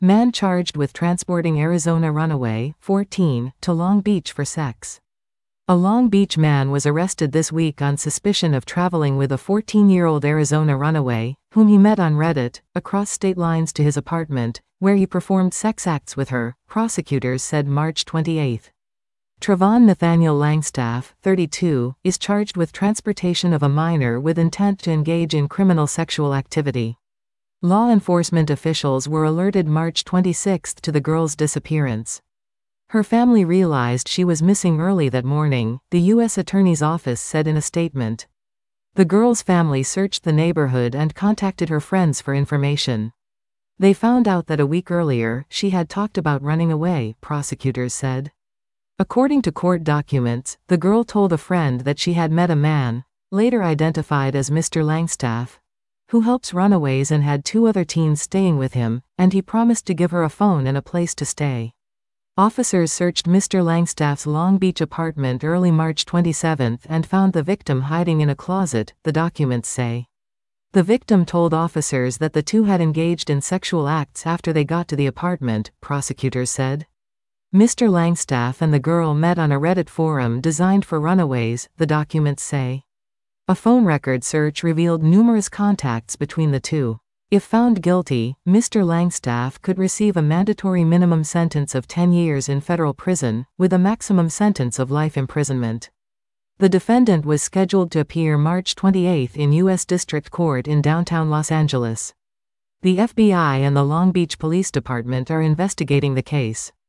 Man charged with transporting Arizona runaway, 14, to Long Beach for sex. A Long Beach man was arrested this week on suspicion of traveling with a 14-year-old Arizona runaway, whom he met on Reddit, across state lines to his apartment, where he performed sex acts with her, prosecutors said March 28. Trevon Nathaniel Langstaff, 32, is charged with transportation of a minor with intent to engage in criminal sexual activity. Law enforcement officials were alerted March 26 to the girl's disappearance. Her family realized she was missing early that morning, the U.S. Attorney's Office said in a statement. The girl's family searched the neighborhood and contacted her friends for information. They found out that a week earlier, she had talked about running away, prosecutors said. According to court documents, the girl told a friend that she had met a man, later identified as Mr. Langstaff, who helps runaways and had 2 other teens staying with him, and he promised to give her a phone and a place to stay. Officers searched Mr. Langstaff's Long Beach apartment early March 27 and found the victim hiding in a closet, the documents say. The victim told officers that the two had engaged in sexual acts after they got to the apartment, prosecutors said. Mr. Langstaff and the girl met on a Reddit forum designed for runaways, the documents say. A phone record search revealed numerous contacts between the two. If found guilty, Mr. Langstaff could receive a mandatory minimum sentence of 10 years in federal prison, with a maximum sentence of life imprisonment. The defendant was scheduled to appear March 28 in U.S. District Court in downtown Los Angeles. The FBI and the Long Beach Police Department are investigating the case.